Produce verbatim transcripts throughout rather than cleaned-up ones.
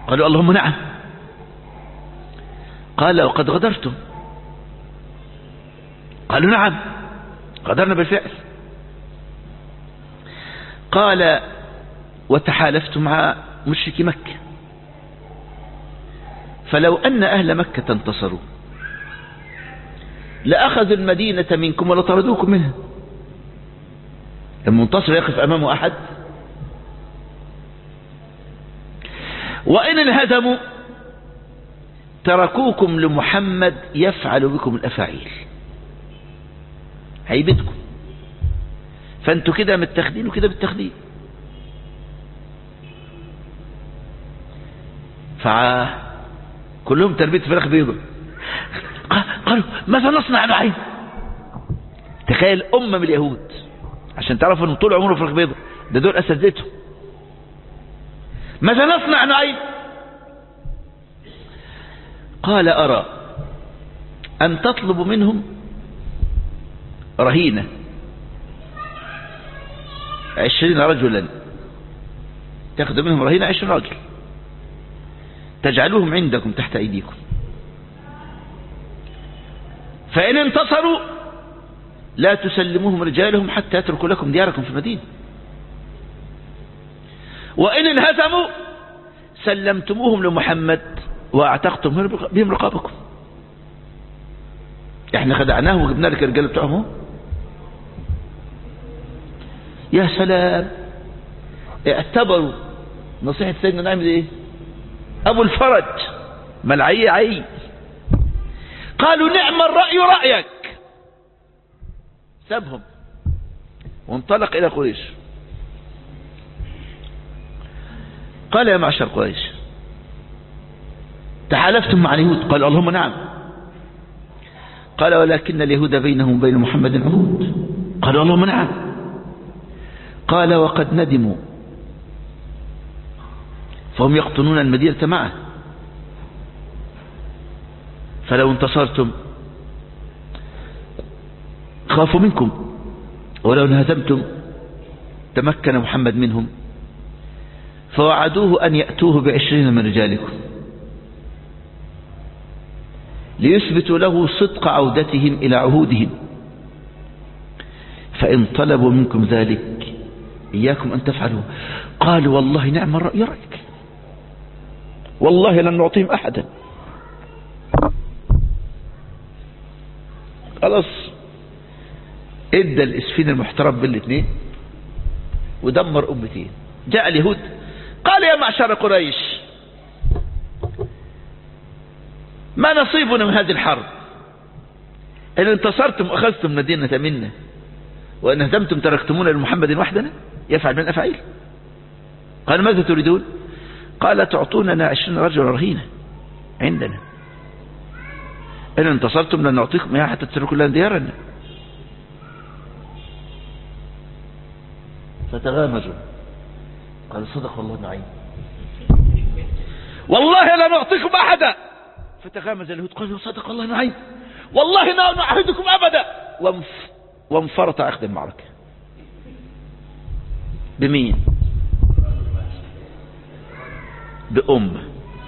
قالوا اللهم نعم. قال وقد غدرتم؟ قالوا نعم غدرنا بالفعل. قال وتحالفتم مع مشركي مكة، فلو أن أهل مكة انتصروا لأخذوا المدينة منكم ولطردوكم منها. المنتصر يقف أمامه أحد؟ وإن انهزموا تركوكم لمحمد يفعل بكم الأفاعيل، هيبتكم، فأنتوا كده متخذين وكده متخذين. فكلهم تربية فراخ بيضة. قالوا ماذا نصنع معين؟ تخيل أمة من اليهود عشان تعرفوا أنهم طول عمره فراخ بيضة، ده دول أساتذتهم. ماذا نصنع معين؟ قال أرى أن تطلب منهم رهينة عشرين رجلا، تأخذ منهم رهينة عشرين رجل تجعلوهم عندكم تحت أيديكم، فإن انتصروا لا تسلموهم رجالهم حتى يتركوا لكم دياركم في المدينة، وإن انهزموا سلمتموهم لمحمد واعتقتم بهم رقابكم. احنا خدعناهم وجبنا لك الرجال بتوعهم. يا سلام، اعتبروا نصيحة سيدنا نعمل ايه؟ ابو الفرج ملعي عي. قالوا نعم الرأي رأيك. سابهم وانطلق الى قريش. قال يا معشر قريش تحالفتم مع اليهود؟ قال اللهم نعم. قال ولكن اليهود بينهم وبين محمد عهود. قال اللهم نعم. قال وقد ندموا فهم يقطنون المدينة معه، فلو انتصرتم خافوا منكم، ولو انهزمتم تمكن محمد منهم، فوعدوه أن يأتوه بعشرين من رجالكم ليثبتوا له صدق عودتهم إلى عهودهم، فإن طلبوا منكم ذلك إياكم أن تفعلوا. قالوا والله نعم الرأي رأيك، والله لن نعطيهم أحدا. خلاص ادى الاسفين المحترم بالاثنين ودمر أمتين. جاء اليهود قال يا معشر قريش ما نصيبنا من هذه الحرب؟ إن انتصرتم أخذتم مدينة منا، وإن هزمتم تركتمونا لمحمد وحدنا يفعل من الأفعيل. قال ماذا تريدون؟ قال تعطوننا عشرين رجل رهينة عندنا، إن انتصرتم لن نعطيكم إياها حتى تتركوا لنا ديارنا. فتغامزوا قال صدق والله نعيم، والله لا نعطيكم أحدا. فتغامز اليهود قالوا صدق الله نعيم، والله لا نعهدكم أبدا. وانف... وانفرط أخذ المعركة. بمين؟ بأمة.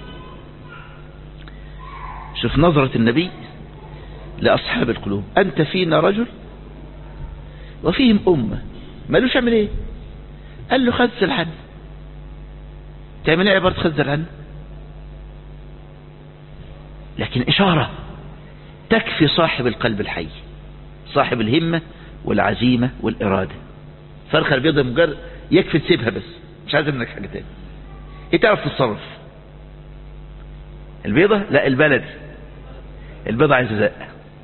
شوف نظرة النبي لأصحاب القلوب، أنت فينا رجل وفيهم أمة. مالوش عمل ايه؟ قال له خذل عنه. تعمل ايه عبارة خذل عنه؟ لكن إشارة تكفي صاحب القلب الحي، صاحب الهمة والعزيمة والإرادة. فرخة البيضة مجرد يكفي تسيبها بس، مش عايز منك حاجة تاني. ايه تعرف تتصرف؟ البيضة لا البلد، البيضة عايزة زق.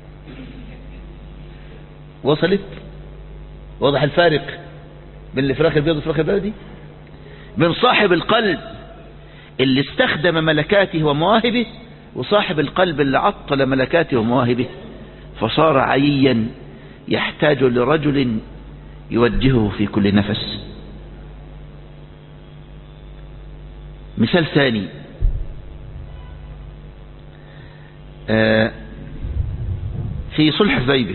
وصلت؟ واضح الفارق بين الفراخ البيض والفراخ البلدي؟ من صاحب القلب اللي استخدم ملكاته ومواهبه، وصاحب القلب اللي عطل ملكاته ومواهبه فصار عيا يحتاج لرجل يوجهه في كل نفس. مثال ثاني، في صلح حديبية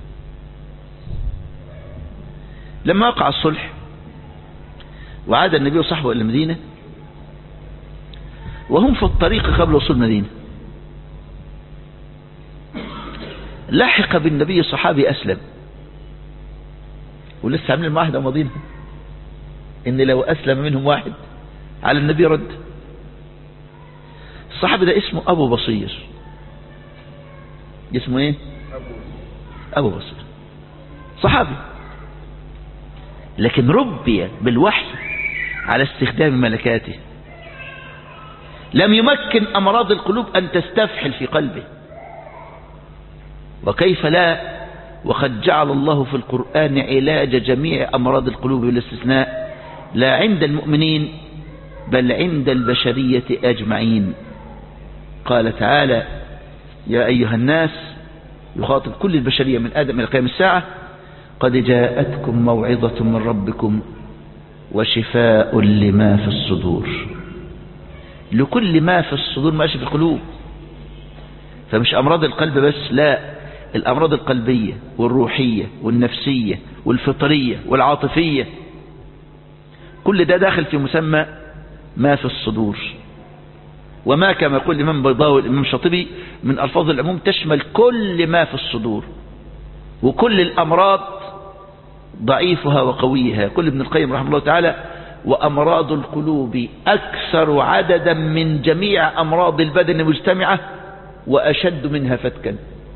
لما وقع الصلح وعاد النبي وصحبه إلى المدينة، وهم في الطريق قبل وصول المدينة لحق بالنبي صحابي أسلم، ولسه عاملين معاهدة وماضينها إن لو أسلم منهم واحد على النبي رد. الصحابي ده اسمه أبو بصير. اسمه إيه؟ أبو بصير صحابي، لكن ربي بالوحي على استخدام ملكاته. لم يمكن أمراض القلوب أن تستفحل في قلبه، وكيف لا، وقد جعل الله في القرآن علاج جميع أمراض القلوب بالاستثناء، لا عند المؤمنين بل عند البشرية أجمعين. قال تعالى: يا أيها الناس، يخاطب كل البشرية من آدم إلى قيام الساعة: قد جاءتكم موعظة من ربكم وشفاء لما في الصدور. لكل ما في الصدور ماشي في القلوب، فمش أمراض القلب بس، لا، الأمراض القلبية والروحية والنفسية والفطرية والعاطفية، كل ده داخل في مسمى ما في الصدور. وما كما يقول الإمام بيضاوي والإمام شاطبي من ألفاظ العموم تشمل كل ما في الصدور، وكل الأمراض ضعيفها وقويها. يقول ابن القيم رحمه الله تعالى: وأمراض القلوب أكثر عددا من جميع أمراض البدن مجتمعة وأشد منها فتكا.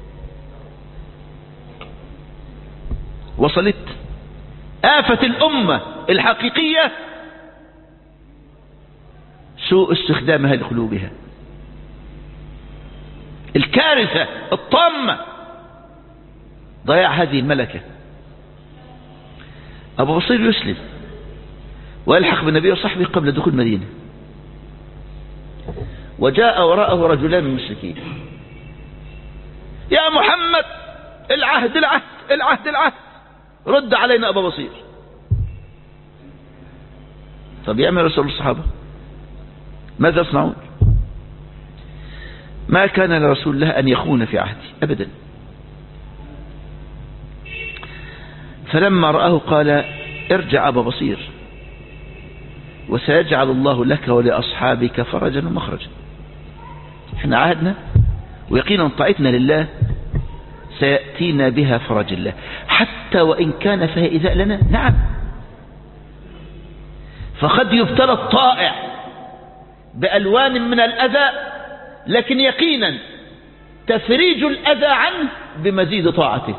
وصلت آفة الأمة الحقيقية سوء استخدامها لقلوبها، الكارثة الطامة ضياع هذه الملكة. أبو بصير يسلم ويلحق بالنبي وصحبه قبل دخول المدينة، وجاء وراءه رجلان من المشركين: يا محمد، العهد العهد العهد العهد، رد علينا أبا بصير. طب يعمل رسول الصحابة ماذا يصنعون؟ ما كان لرسول الله أن يخون في عهده أبدا. فلما رآه قال: ارجع أبا بصير وسيجعل الله لك ولأصحابك فرجا ومخرجا. احنا عهدنا ويقينا طاعتنا لله سيأتينا بها فرج الله، حتى وإن كان فيها إيذاء لنا. نعم، فقد يبتلى الطائع بألوان من الأذى، لكن يقينا تفريج الأذى عنه بمزيد طاعته.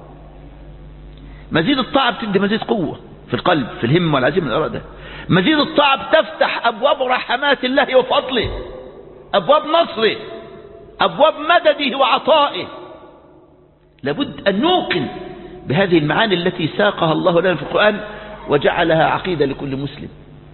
مزيد الطاعة بتدي مزيد قوة في القلب، في الهم والعزيمة والإرادة. مزيد الطاعة بتفتح أبواب رحمات الله وفضله، أبواب نصره، أبواب مدده وعطائه. لابد أن نوقن بهذه المعاني التي ساقها الله لنا في القرآن وجعلها عقيدة لكل مسلم.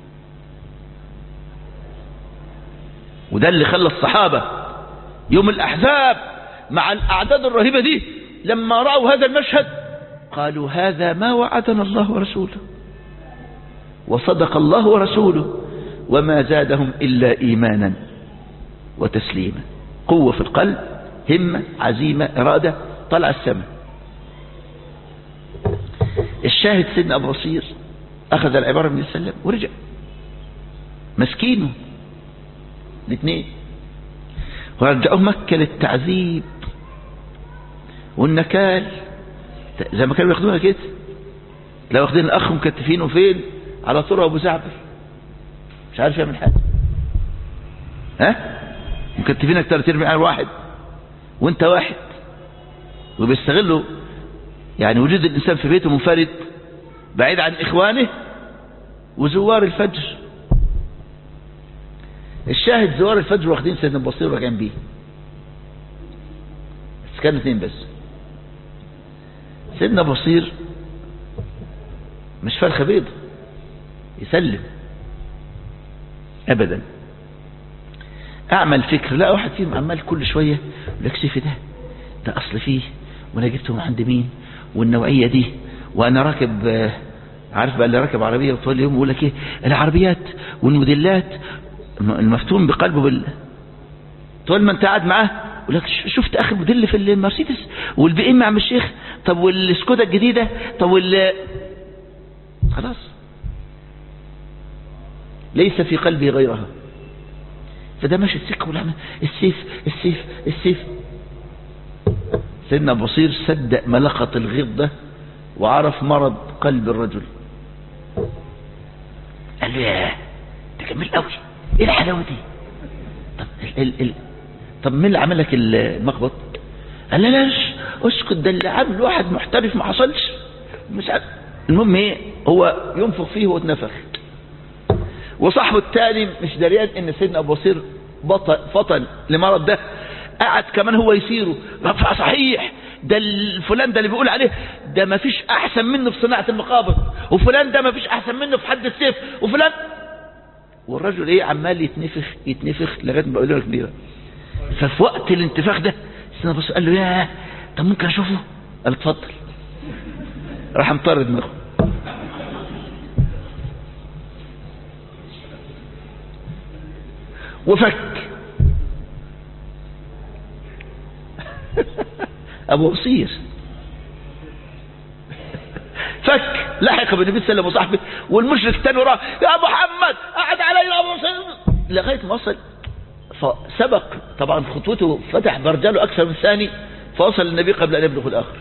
وده اللي خلى الصحابة يوم الأحزاب مع الأعداد الرهيبة دي لما رأوا هذا المشهد قالوا: هذا ما وعدنا الله ورسوله، وصدق الله ورسوله، وما زادهم إلا إيمانا وتسليما. قوة في القلب، همة، عزيمة، إرادة، طلع السماء. الشاهد سيدنا أبو بصير أخذ العبارة من السلام ورجع مسكينه الاثنين، ورجعوه مكة للتعذيب والنكال زي ما كانوا ياخدوها كده. لو واخدين الأخ مكتفينه فين على طرق أبو زعبر، مش عارف يعمل حاجة، ها مكتفينك ترى ترمي على واحد وانت واحد، وبيستغلوا يعني وجود الإنسان في بيته منفرد بعيد عن إخوانه وزوار الفجر. الشاهد زوار الفجر واخدين سيدنا أبو بصير وراجعين بيه، بس كانوا اثنين بس. سيدنا أبو بصير مش فرخة بيض يسلم أبدا، أعمل فكر. لا واحد فيهم عمال كل شوية يقول لك سيفي ده ده أصل فيه، وأنا جبته من عند مين، والنوعية دي، وأنا راكب، عارف بقى اللي راكب عربية وطول اليوم يقول لك إيه العربيات والموديلات، المفتون بقلبه بال طول ما أنت قاعد معاه يقول لك شفت آخر موديل في المرسيدس والبي إم عم الشيخ، طب والسكودا الجديدة، طب وال خلاص ليس في قلبه غيرها. فده ماشي السكة والعمل السيف السيف السيف. سيدنا أبو بصير صدق ملقة الغيظ ده وعرف مرض قلب الرجل. قال له ياه ده جميل قوي، ايه الحلاوة دي؟ طب ال ال طب مين اللي عمل لك المخبط؟ قال لا لا اسكت، ده اللي عامل واحد محترف ما حصلش مش عارف. المهم ايه، هو ينفخ فيه واتنفخ. وصاحبه التاني مش دريان ان سيدنا ابو بصير بطل فطن لمرض ده، قعد كمان هو يسيره. صحيح ده الفلان ده اللي بيقول عليه ده ما فيش احسن منه في صناعة المقابض، وفلان ده ما فيش احسن منه في حد السيف، وفلان. والرجل ايه عمال يتنفخ يتنفخ لغايه ما بقول له كبيره. ففي وقت الانتفاخ ده سيدنا ابو بصير قال له يا طب ممكن اشوفه؟ قال اتفضل. راح مطرد دماغه. وفك ابو بصير فك لحق بالنبي صلى الله عليه وسلم وصاحبه، والمشرك الثاني وراه يا محمد قعد علي ابو بصير لغايه ما وصل. فسبق طبعا خطوته، فتح برجله اكثر من ثاني، فوصل النبي قبل ان يبلغ الاخر.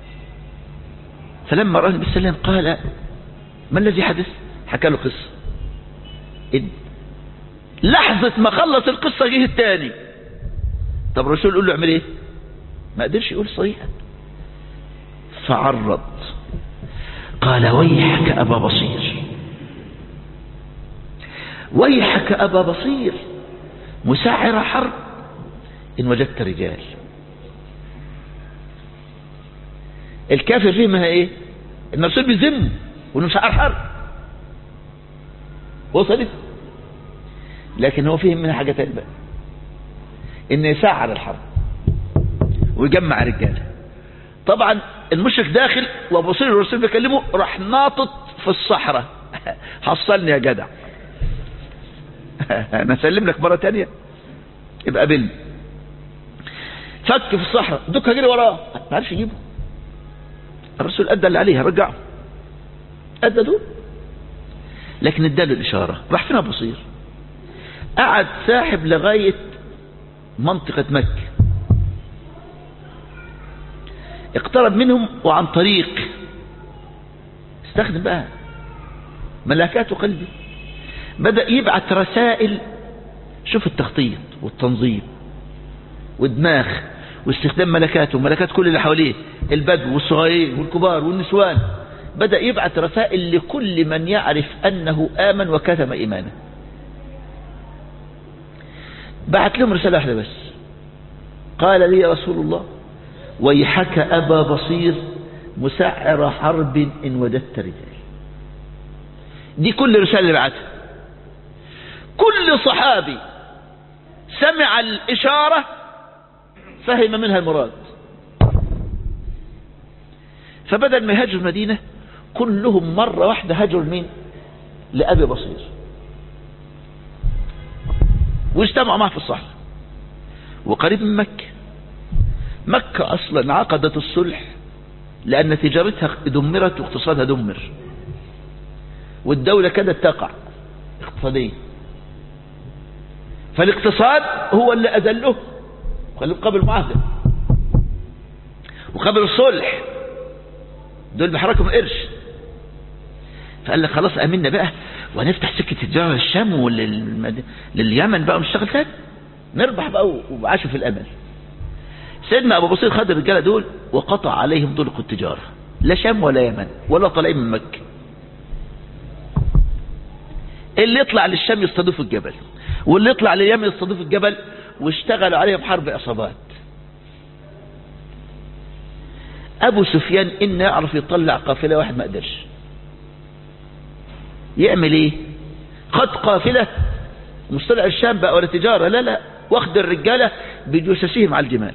فلما رأى النبي صلى الله عليه وسلم قال ما الذي حدث؟ حكى له قصة. لحظة ما خلص القصة جه الثاني. طب الرسول يقول له اعمل ايه؟ ما قدرش يقول صريحا، فعرض قال ويحك أبا بصير، ويحك أبا بصير مساعر حرب إن وجدت رجال. الكافر فيه منها ايه؟ ان الرسول بيذم وانه مساعر حرب، وصلت. لكن هو فهم منها حاجة تانية بقى، ان يسعر الحرب ويجمع رجاله. طبعا المشرك داخل وابو بصير الرسول بيكلمه، راح ناطط في الصحراء حصلني يا جدع انا اسلم لك مرة تانية يبقى قابلني. فك في الصحراء دكها جري وراه ما عرفش يجيبه. الرسول ادى اللي عليه رجعه، ادى دول، لكن اداله الاشاره. راح فين ابو بصير؟ قعد ساحب لغايه منطقه مكه، اقترب منهم وعن طريق استخدم بقى ملكات قلبه، بدأ يبعث رسائل. شوف التخطيط والتنظيم والدماغ واستخدام ملكاته وملكات كل اللي حواليه، البدو والصغيرين والكبار والنسوان. بدأ يبعث رسائل لكل من يعرف أنه آمن وكتم إيمانه. بعت لهم رسالة واحدة بس، قال لي يا رسول الله ويحك أبا بصير مسعر حرب إن وجدت رجال. دي كل رسالة اللي بعتها. كل صحابي سمع الإشارة فهم منها المراد، فبدل ما يهاجر المدينة كلهم مرة واحدة هاجروا مين؟ لأبي بصير، واجتمعوا معه في الصحراء وقريب من مكة. مكة أصلا عقدت الصلح لأن تجارتها دمرت واقتصادها دمر، والدولة كادت تقع اقتصاديا، فالاقتصاد هو اللي أذله قبل المعاهدة وقبل الصلح. دول بحركهم القرش، فقال لك خلاص امنا بقى ونفتح سكة التجارة للشام ولليمن بقى ونشتغل تاني نربح بقى، وعاشوا في الامل. سيدنا ابو بصير خد الرجاله دول وقطع عليهم طرق التجارة، لا شام ولا يمن ولا طالعين من مكة. اللي يطلع للشام يصطادوه في الجبل، واللي يطلع لليمن يصطادوه في الجبل، واشتغلوا عليهم حرب عصابات. ابو سفيان ان يعرف يطلع قافلة واحد ما قدرش يعمل ايه؟ خد قافلة مش طلع الشام بقى ولا تجارة، لا لا، واخد الرجالة بجثثهم على الجمال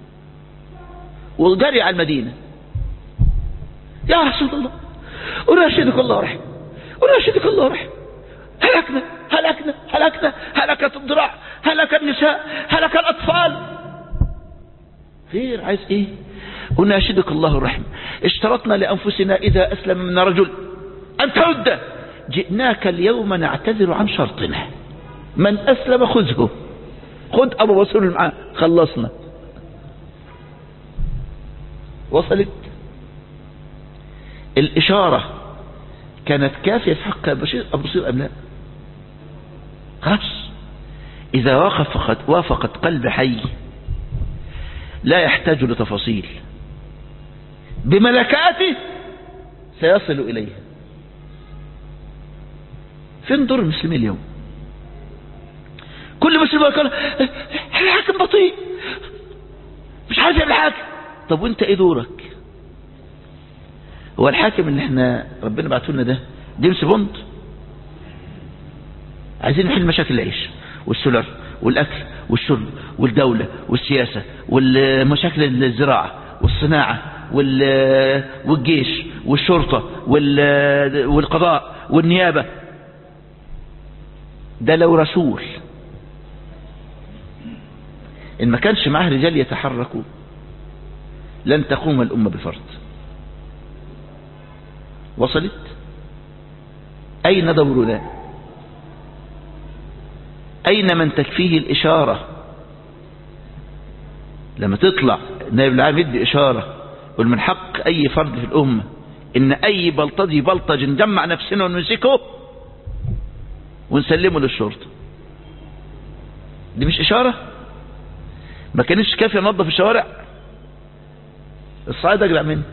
وجري على المدينة. يا رسول الله أناشدك الله رحمه، أناشدك الله رحمه، هلكنا هلكنا هلكنا، هلكت الضراع، هلك النساء، هلك الأطفال. خير عايز ايه؟ أناشدك الله الرحمة، اشترطنا لأنفسنا إذا أسلم من رجل أن ترد، جئناك اليوم نعتذر عن شرطنا، من أسلم خذه خد ابو بصير معاه، خلصنا. وصلت؟ الاشارة كانت كافية في حق ابو بصير ام لا؟ خلاص، اذا وافقت وافقت قلب حي لا يحتاج لتفاصيل، بملكاته سيصل اليها. فين دور المسلمين اليوم؟ كل مسلم يقول الحاكم بطيء مش عارف يعمل حاجه. طب وانت ايه دورك؟ هو الحاكم اللي احنا ربنا بعته لنا ده جيمس بوند؟ عايزين نحل مشاكل العيش والسولر والاكل والشرب والدوله والسياسه والمشاكل الزراعه والصناعه والجيش والشرطه والقضاء والنيابه. ده لو رسول إن ما كانش معاه رجال يتحركوا لن تقوم الأمة بفرض. وصلت؟ أين دورنا؟ أين من تكفيه الإشارة؟ لما تطلع نائب العام يدي إشارة يقول من حق أي فرد في الأمة إن أي بلطجي بلطج نجمع نفسنا ونمسكه ونسلمه للشرطة. دي مش إشارة؟ ما كانش كافي ننظف الشوارع؟ الصعيد أجلع منه.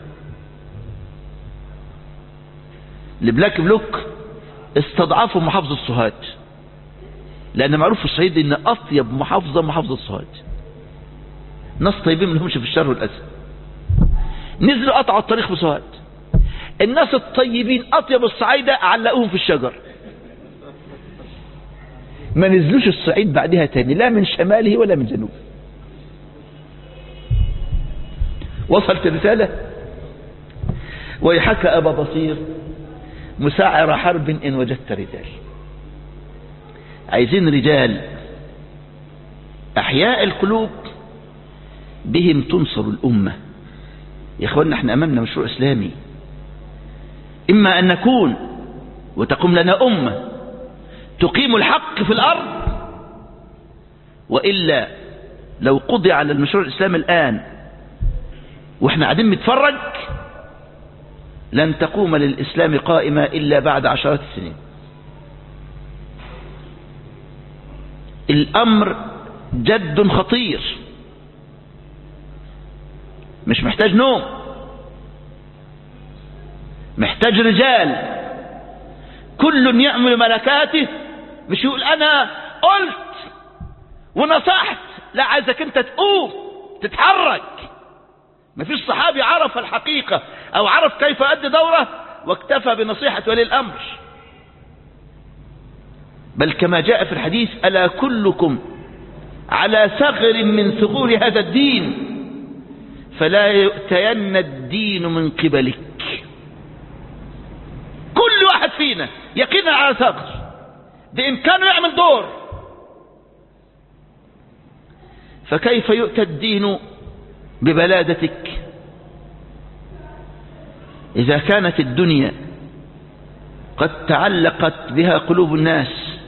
البلاك بلوك استضعفوا محافظة سوهاج، لأن معروف في الصعيد إن أطيب محافظة محافظة سوهاج، ناس طيبين منهمش في الشر والأذى. نزلوا قطعوا الطريق في سوهاج، الناس الطيبين أطيب الصعيدة علقوهم في الشجر، ما نزلوش الصعيد بعدها تاني لا من شماله ولا من جنوبه. وصلت الرسالة؟ ويحك أبا بصير مساعر حرب إن وجدت رجال. عايزين رجال أحياء القلوب بهم تنصر الأمة. يا إخواننا احنا أمامنا مشروع إسلامي، إما أن نكون وتقوم لنا أمة تقيم الحق في الأرض، وإلا لو قضي على المشروع الإسلامي الآن وإحنا قاعدين نتفرج لن تقوم للإسلام قائمة إلا بعد عشرات السنين. الأمر جد خطير، مش محتاج نوم، محتاج رجال كل يعمل ملكاته، مش يقول أنا قلت ونصحت، لا، عايزك أنت تقوم تتحرك. مفيش صحابي عرف الحقيقة أو عرف كيف أدي دوره واكتفى بنصيحة ولي الأمر، بل كما جاء في الحديث ألا كلكم على ثغر من ثغور هذا الدين فلا يؤتين الدين من قبلك. كل واحد فينا يقينا على ثغر بإمكانه يعمل دور، فكيف يؤتى الدين ببلادتك إذا كانت الدنيا قد تعلقت بها قلوب الناس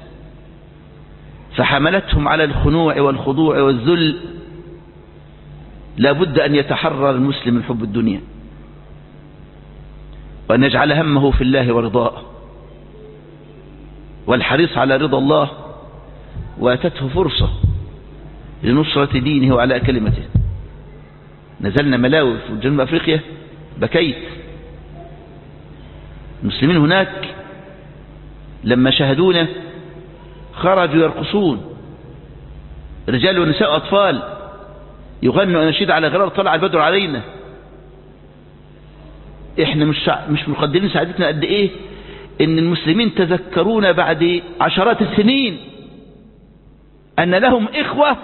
فحملتهم على الخنوع والخضوع والذل؟ لا بد أن يتحرر المسلم من حب الدنيا وأن يجعل همه في الله ورضاه والحريص على رضا الله، واتته فرصة لنصرة دينه وعلى كلمته. نزلنا ملاوي في جنوب أفريقيا، بكيت. المسلمين هناك لما شاهدونا خرجوا يرقصون، رجال ونساء وأطفال يغنوا أناشيد على غرار طلع البدر علينا. احنا مش مش مقدرين سعادتنا قد ايه ان المسلمين تذكرونا بعد عشرات السنين ان لهم اخوة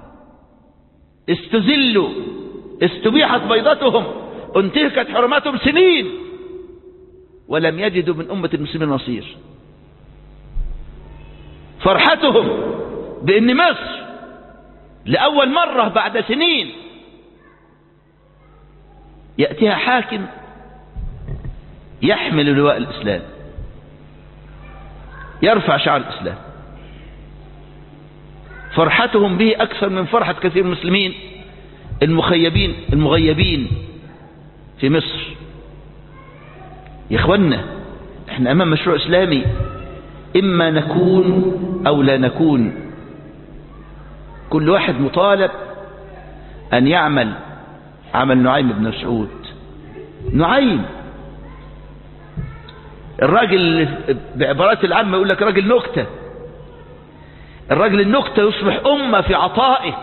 استذلوا، استبيحت بيضتهم، انتهكت حرماتهم سنين ولم يجدوا من أمة المسلمين نصير. فرحتهم بأن مصر لأول مرة بعد سنين يأتيها حاكم يحمل لواء الإسلام، يرفع شعار الإسلام. فرحتهم به أكثر من فرحة كثير من المسلمين المخيبين المغيبين في مصر. يا إخوانا احنا أمام مشروع إسلامي، إما نكون أو لا نكون. كل واحد مطالب أن يعمل عمل نعيم بن مسعود. نعيم الراجل بعبارات العامة يقول لك راجل نكتة. الراجل النكتة يصبح أمة في عطائه،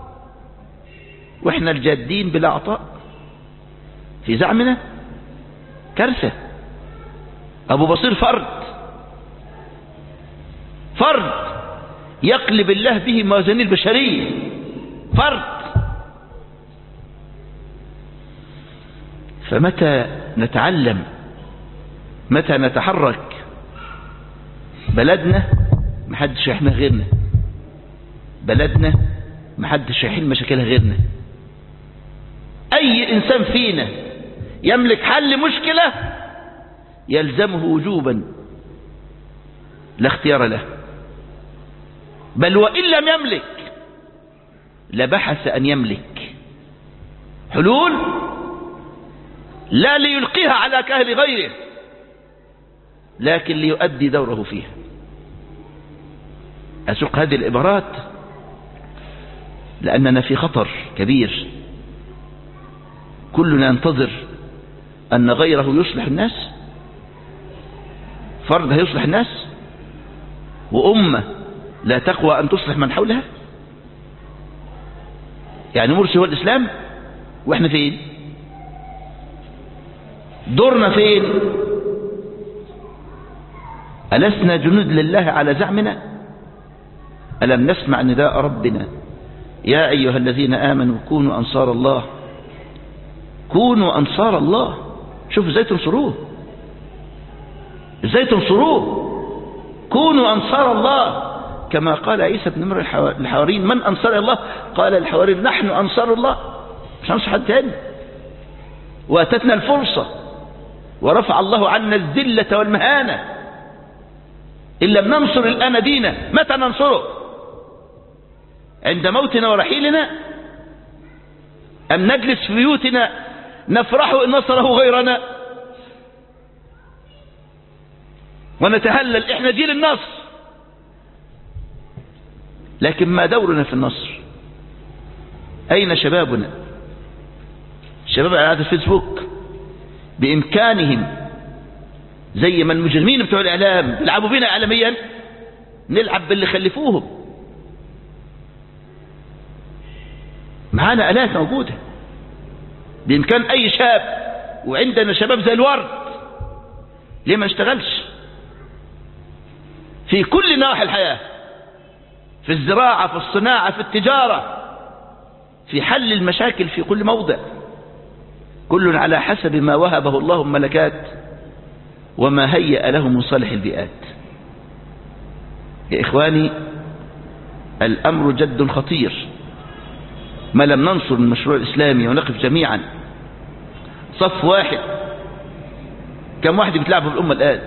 وإحنا الجادين بلا عطاء في زعمنا كارثة. أبو بصير فرد فرد يقلب الله به موازين البشرية، فرد. فمتى نتعلم، متى نتحرك؟ بلدنا محدش يحميها غيرنا، بلدنا محدش يحل مشاكلها غيرنا. أي إنسان فينا يملك حل مشكلة يلزمه وجوبا لا اختيار له، بل وإن لم يملك لبحث أن يملك حلول لا ليلقيها على كاهل غيره، لكن ليؤدي دوره فيها. أسوق هذه العبارات لأننا في خطر كبير. كلنا ينتظر أن غيره يصلح الناس، فرد هيصلح الناس، وأمة لا تقوى أن تصلح من حولها. يعني مرسي هو الإسلام وإحنا فين؟ دورنا فين؟ ألسنا جنود لله على زعمنا؟ ألم نسمع نداء ربنا يا أيها الذين آمنوا كونوا أنصار الله، كونوا أنصار الله. شوفوا ازاي تنصروه، ازاي تنصروه. كونوا أنصار الله كما قال عيسى بن مريم الحواريين من أنصار الله؟ قال الحواريين نحن أنصار الله، مش هنصر حد تاني. واتتنا الفرصة ورفع الله عنا الذلة والمهانة. إن لم ننصر الآن دينا متى ننصره؟ عند موتنا ورحيلنا؟ أم نجلس في بيوتنا نفرح إن نصره غيرنا ونتهلل إحنا جيل النصر؟ لكن ما دورنا في النصر؟ أين شبابنا؟ شباب على هذا الفيسبوك بإمكانهم زي ما المجرمين بتوع الإعلام بيلعبوا بينا إعلاميا نلعب باللي خلفوهم. معانا آلات موجودة بإمكان أي شاب، وعندنا شباب زي الورد، ليه ما نشتغلش في كل نواحي الحياة؟ في الزراعة، في الصناعة، في التجارة، في حل المشاكل في كل موضع. كل على حسب ما وهبه الله ملكات وما هيأ له من صالح البيئات. يا إخواني الأمر جد خطير. ما لم ننصر المشروع الإسلامي ونقف جميعا صف واحد. كم واحد بيتلعبوا في الأمة الآن؟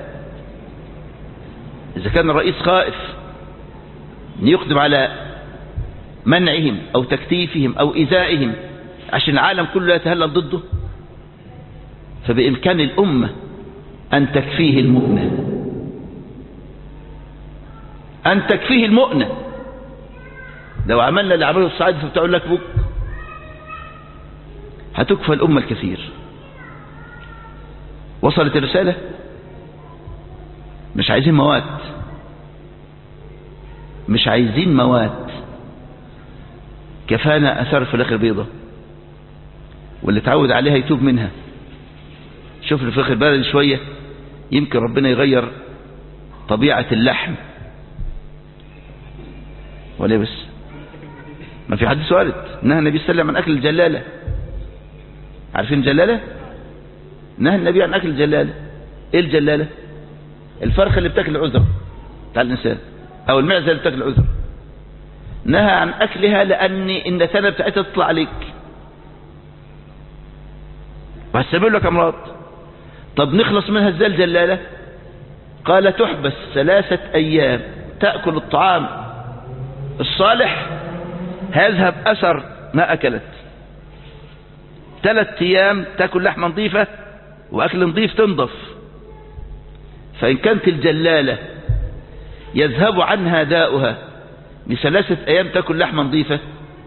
إذا كان الرئيس خائف أن يقدم على منعهم أو تكتيفهم أو إيذائهم عشان العالم كله يتهلل ضده، فبإمكان الأمة أن تكفيه المؤنة، أن تكفيه المؤنة. لو عملنا اللي عمله الصعيد فبتقول لك بك هتكفى الأمة الكثير. وصلت الرسالة؟ مش عايزين موات، مش عايزين موات. كفانا أثار الفلاخ البيضة، واللي تعود عليها يتوب منها. شوف الفلاخ البلدي شوية يمكن ربنا يغير طبيعة اللحم. ولا بس ما في حديث وارد نهى النبي صلى الله عليه وسلم عن أكل الجلالة. عارفين الجلالة؟ نهى النبي عن أكل الجلالة. إيه الجلالة؟ الفرخة اللي بتاكل العذر بتاع الإنسان، أو المعزة اللي بتاكل العذر. نهى عن أكلها لأن النتانة بتاعتها تطلع عليك وهتسبب لك أمراض. طب نخلص منها ازاي الجلالة؟ قال تحبس ثلاثة أيام تأكل الطعام الصالح هيذهب أثر ما أكلت. ثلاث أيام تأكل لحمة نظيفة وأكل نظيف تنظف. فإن كانت الجلالة يذهب عنها داؤها لثلاثة أيام تأكل لحمة نظيفة،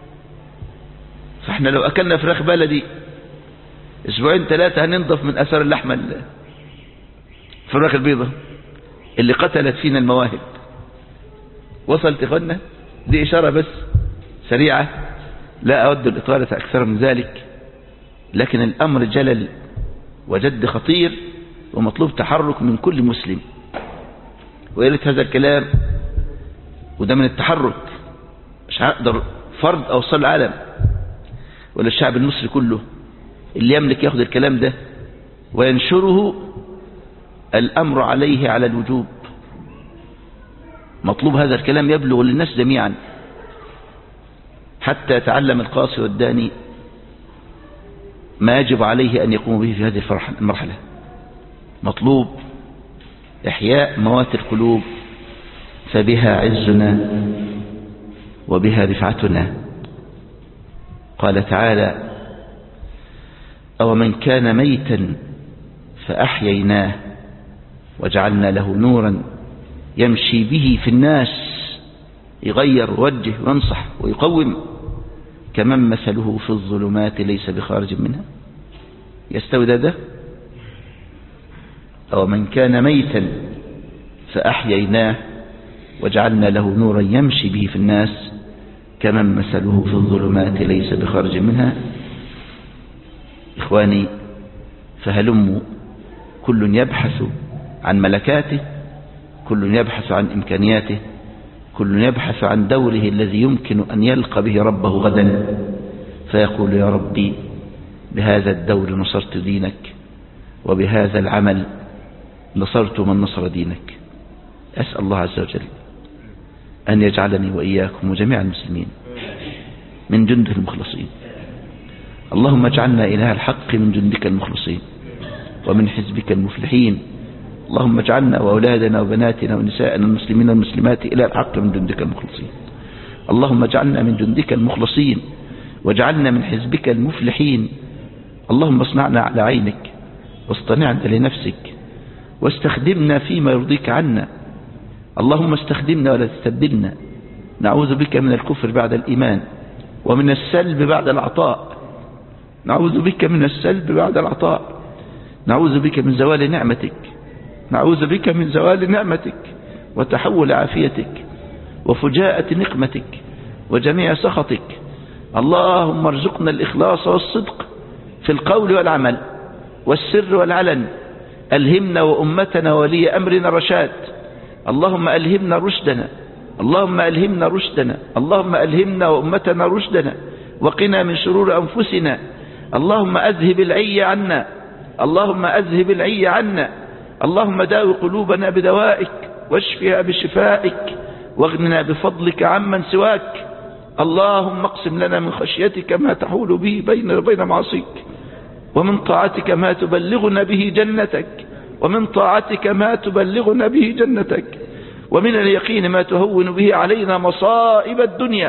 فإحنا لو أكلنا فراخ بلدي أسبوعين ثلاثة هننظف من أثر اللحمة الفراخ البيضة اللي قتلت فينا المواهب. وصلت إخوانا؟ دي إشارة بس سريعة، لا أود الإطالة أكثر من ذلك، لكن الأمر جلل وجد خطير ومطلوب تحرك من كل مسلم. وقالت هذا الكلام وده من التحرك، مش هقدر فرد أوصل العالم ولا الشعب المصري كله اللي يملك ياخذ الكلام ده وينشره. الأمر عليه على الوجوب، مطلوب هذا الكلام يبلغ للناس جميعا حتى يتعلم القاصي والداني ما يجب عليه أن يقوم به في هذه المرحلة. مطلوب إحياء موات القلوب، فبها عزنا وبها رفعتنا. قال تعالى: أو من كان ميتا فأحييناه وجعلنا له نورا يمشي به في الناس، يغير ويوجه وينصح ويقوم، كمن مثله في الظلمات ليس بخارج منها. يستوي ده ده؟ أو من كان ميتا فأحييناه وجعلنا له نورا يمشي به في الناس كمن مثله في الظلمات ليس بخارج منها. إخواني، فهلموا كل يبحث عن ملكاته، كل يبحث عن إمكانياته، كل يبحث عن دوره الذي يمكن أن يلقى به ربه غدا، فيقول: يا ربي بهذا الدور نصرت دينك، وبهذا العمل نصرت من نصر دينك. أسأل الله عز وجل أن يجعلني وإياكم وجميع المسلمين من جنده المخلصين. اللهم اجعلنا إله الحق من جندك المخلصين ومن حزبك المفلحين. اللهم اجعلنا وأولادنا وبناتنا ونساءنا المسلمين والمسلمات إلى الحق من جندك المخلصين. اللهم اجعلنا من جندك المخلصين واجعلنا من حزبك المفلحين. اللهم اصنعنا على عينك واصطنعنا لنفسك واستخدمنا فيما يرضيك عنا. اللهم استخدمنا ولا تستبدلنا. نعوذ بك من الكفر بعد الإيمان ومن السلب بعد العطاء. نعوذ بك من السلب بعد العطاء. نعوذ بك من زوال نعمتك. نعوذ بك من زوال نعمتك وتحول عافيتك وفجاءة نقمتك وجميع سخطك. اللهم ارزقنا الإخلاص والصدق في القول والعمل والسر والعلن. ألهمنا وأمتنا ولي أمرنا رشاد. اللهم ألهمنا رشدنا. اللهم ألهمنا رشدنا. اللهم ألهمنا وأمتنا رشدنا وقنا من شرور أنفسنا. اللهم أذهب العي عنا. اللهم أذهب العي عنا. اللهم داوي قلوبنا بدوائك واشفها بشفائك واغننا بفضلك عمن سواك. اللهم اقسم لنا من خشيتك ما تحول به بين وبين معصيك، ومن طاعتك ما تبلغنا به جنتك، ومن طاعتك ما تبلغنا به جنتك، ومن اليقين ما تهون به علينا مصائب الدنيا.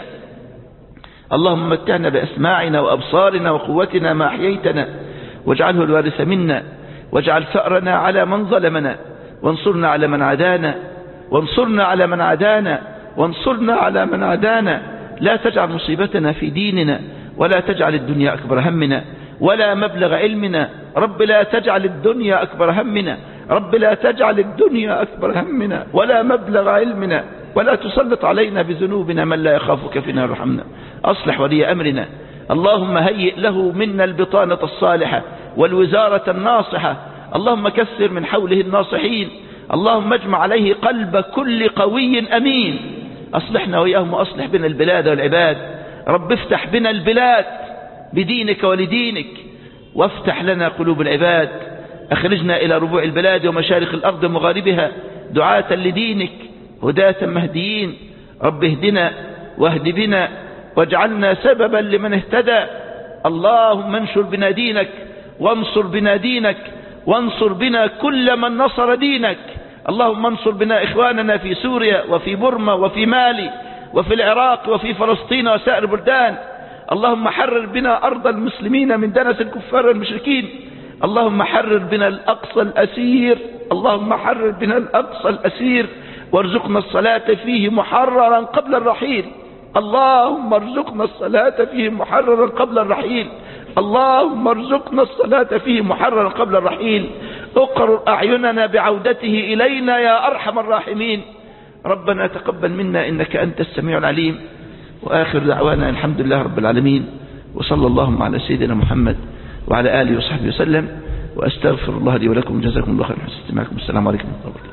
اللهم متعنا بأسماعنا وأبصارنا وقوتنا ما أحييتنا، واجعله الوارث منا، واجعل ثأرنا على من ظلمنا، وانصرنا على من عادانا، وانصرنا على من عادانا، وانصرنا على من عادانا. لا تجعل مصيبتنا في ديننا، ولا تجعل الدنيا أكبر همنا ولا مبلغ علمنا. رب لا تجعل الدنيا أكبر همنا. رب لا تجعل الدنيا أكبر همنا ولا مبلغ علمنا، ولا تسلط علينا بذنوبنا من لا يخافك فينا ويرحمنا. أصلح ولي أمرنا. اللهم هيئ له منا البطانة الصالحة والوزارة الناصحة. اللهم كثر من حوله الناصحين. اللهم اجمع عليه قلب كل قوي أمين. أصلحنا وإياهم وأصلح بنا البلاد والعباد. رب افتح بنا البلاد بدينك ولدينك، وافتح لنا قلوب العباد. أخرجنا إلى ربوع البلاد ومشارق الأرض ومغاربها دعاة لدينك هداة مهديين. رب اهدنا واهد بنا واجعلنا سببا لمن اهتدى. اللهم انشر بنا دينك وانصر بنا دينك وانصر بنا كل من نصر دينك. اللهم انصر بنا إخواننا في سوريا وفي بورما وفي مالي. وفي العراق وفي فلسطين وسائر البلدان. اللهم حرر بنا أرض المسلمين من دنس الكفار المشركين. اللهم حرر بنا الأقصى الأسير اللهم حرر بنا الأقصى الأسير وارزقنا الصلاة فيه محررا قبل الرحيل. اللهم ارزقنا الصلاة فيه محررا قبل الرحيل. اللهم ارزقنا الصلاة فيه محررا قبل الرحيل. اقرر أعيننا بعودته إلينا يا أرحم الراحمين. ربنا تقبل منا إنك أنت السميع العليم. وآخر دعوانا الحمد لله رب العالمين، وصلى اللهم على سيدنا محمد وعلى آله وصحبه وسلم، وأستغفر الله لي ولكم. جزاكم الله خير حسن استماعكم. السلام عليكم ورحمة الله وبركاته.